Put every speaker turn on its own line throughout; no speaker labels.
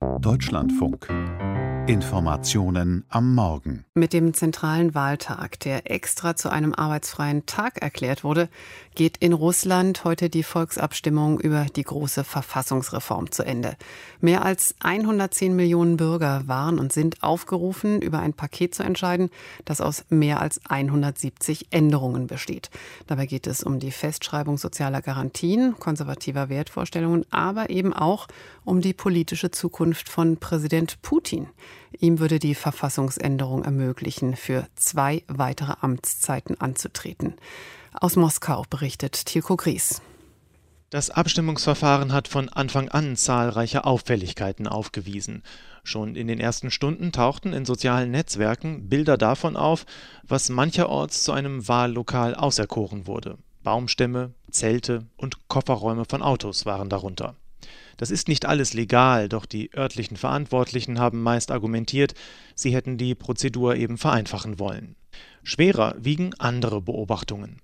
Deutschlandfunk. Informationen am Morgen.
Mit dem zentralen Wahltag, der extra zu einem arbeitsfreien Tag erklärt wurde, geht in Russland heute die Volksabstimmung über die große Verfassungsreform zu Ende. Mehr als 110 Millionen Bürger waren und sind aufgerufen, über ein Paket zu entscheiden, das aus mehr als 170 Änderungen besteht. Dabei geht es um die Festschreibung sozialer Garantien, konservativer Wertvorstellungen, aber eben auch um die politische Zukunft von Präsident Putin. Ihm würde die Verfassungsänderung ermöglichen, für 2 weitere Amtszeiten anzutreten. Aus Moskau berichtet Tilko Gries.
Das Abstimmungsverfahren hat von Anfang an zahlreiche Auffälligkeiten aufgewiesen. Schon in den ersten Stunden tauchten in sozialen Netzwerken Bilder davon auf, was mancherorts zu einem Wahllokal auserkoren wurde. Baumstämme, Zelte und Kofferräume von Autos waren darunter. Das ist nicht alles legal, doch die örtlichen Verantwortlichen haben meist argumentiert, sie hätten die Prozedur eben vereinfachen wollen. Schwerer wiegen andere Beobachtungen.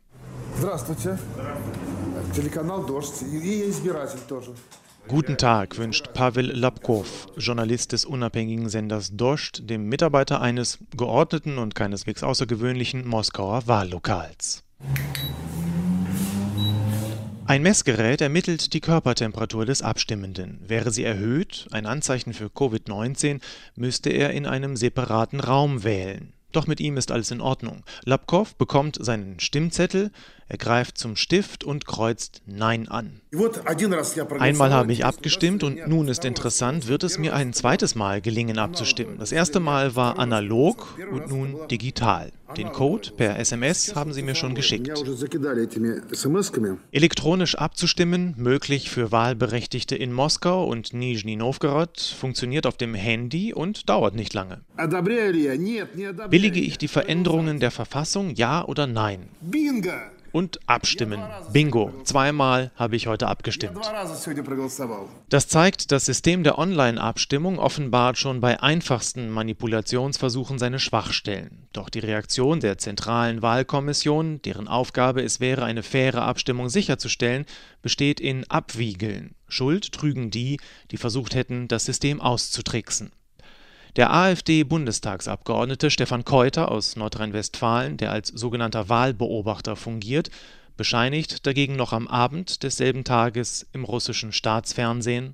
Guten Tag, wünscht Pawel Lapkow, Journalist des unabhängigen Senders Dozht, dem Mitarbeiter eines geordneten und keineswegs außergewöhnlichen Moskauer Wahllokals. Ein Messgerät ermittelt die Körpertemperatur des Abstimmenden. Wäre sie erhöht, ein Anzeichen für Covid-19, müsste er in einem separaten Raum wählen. Doch mit ihm ist alles in Ordnung. Lapkow bekommt seinen Stimmzettel, er greift zum Stift und kreuzt Nein an. Einmal habe ich abgestimmt und nun ist interessant, wird es mir ein zweites Mal gelingen abzustimmen. Das erste Mal war analog und nun digital. Den Code per SMS haben sie mir schon geschickt. Elektronisch abzustimmen, möglich für Wahlberechtigte in Moskau und Nischni Nowgorod, funktioniert auf dem Handy und dauert nicht lange. Billige ich die Veränderungen der Verfassung, ja oder nein? Und abstimmen. Bingo. 2-mal habe ich heute abgestimmt. Das zeigt, das System der Online-Abstimmung offenbart schon bei einfachsten Manipulationsversuchen seine Schwachstellen. Doch die Reaktion der Zentralen Wahlkommission, deren Aufgabe es wäre, eine faire Abstimmung sicherzustellen, besteht in Abwiegeln. Schuld trügen die versucht hätten, das System auszutricksen. Der AfD-Bundestagsabgeordnete Stefan Keuter aus Nordrhein-Westfalen, der als sogenannter Wahlbeobachter fungiert, bescheinigt dagegen noch am Abend desselben Tages im russischen Staatsfernsehen: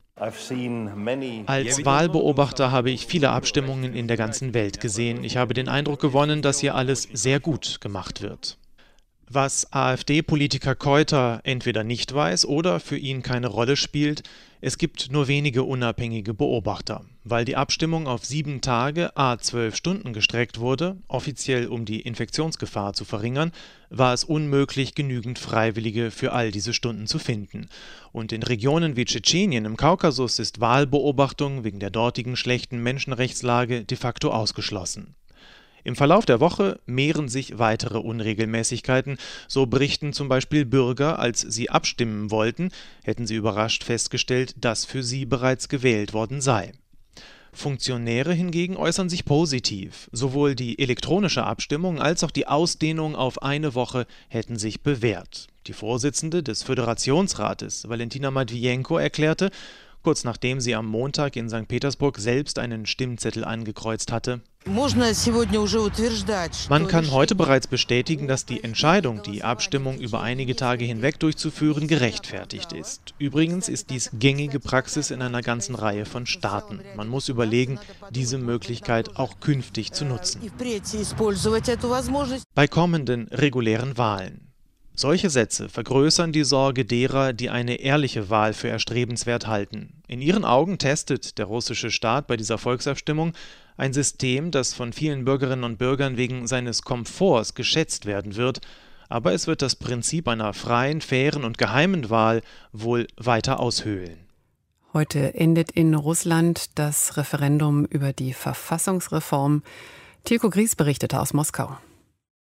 Als Wahlbeobachter habe ich viele Abstimmungen in der ganzen Welt gesehen. Ich habe den Eindruck gewonnen, dass hier alles sehr gut gemacht wird. Was AfD-Politiker Keuter entweder nicht weiß oder für ihn keine Rolle spielt: Es gibt nur wenige unabhängige Beobachter. Weil die Abstimmung auf 7 Tage à 12 Stunden gestreckt wurde, offiziell um die Infektionsgefahr zu verringern, war es unmöglich, genügend Freiwillige für all diese Stunden zu finden. Und in Regionen wie Tschetschenien im Kaukasus ist Wahlbeobachtung wegen der dortigen schlechten Menschenrechtslage de facto ausgeschlossen. Im Verlauf der Woche mehren sich weitere Unregelmäßigkeiten. So berichten zum Beispiel Bürger, als sie abstimmen wollten, hätten sie überrascht festgestellt, dass für sie bereits gewählt worden sei. Funktionäre hingegen äußern sich positiv. Sowohl die elektronische Abstimmung als auch die Ausdehnung auf eine Woche hätten sich bewährt. Die Vorsitzende des Föderationsrates, Valentina Matvijenko, erklärte, kurz nachdem sie am Montag in St. Petersburg selbst einen Stimmzettel angekreuzt hatte: Man kann heute bereits bestätigen, dass die Entscheidung, die Abstimmung über einige Tage hinweg durchzuführen, gerechtfertigt ist. Übrigens ist dies gängige Praxis in einer ganzen Reihe von Staaten. Man muss überlegen, diese Möglichkeit auch künftig zu nutzen. Bei kommenden regulären Wahlen. Solche Sätze vergrößern die Sorge derer, die eine ehrliche Wahl für erstrebenswert halten. In ihren Augen testet der russische Staat bei dieser Volksabstimmung ein System, das von vielen Bürgerinnen und Bürgern wegen seines Komforts geschätzt werden wird, aber es wird das Prinzip einer freien, fairen und geheimen Wahl wohl weiter aushöhlen.
Heute endet in Russland das Referendum über die Verfassungsreform. Tilko Gries berichtete aus Moskau.